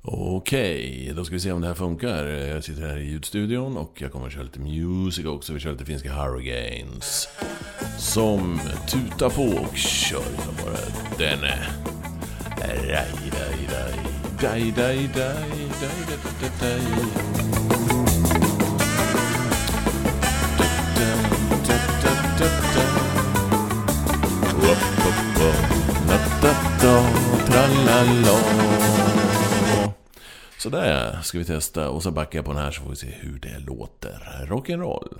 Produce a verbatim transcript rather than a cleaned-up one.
Okej, då ska vi se om det här funkar. Jag sitter här i ljudstudion och jag kommer att köra lite music också. Vi kör lite finska Hurricanes som tutar på och kör som bara denne. Raj, raj, raj, raj, raj, raj, raj, raj, raj. Så där ska vi testa och så backar jag på den här så får vi se hur det låter. Rock'n'roll.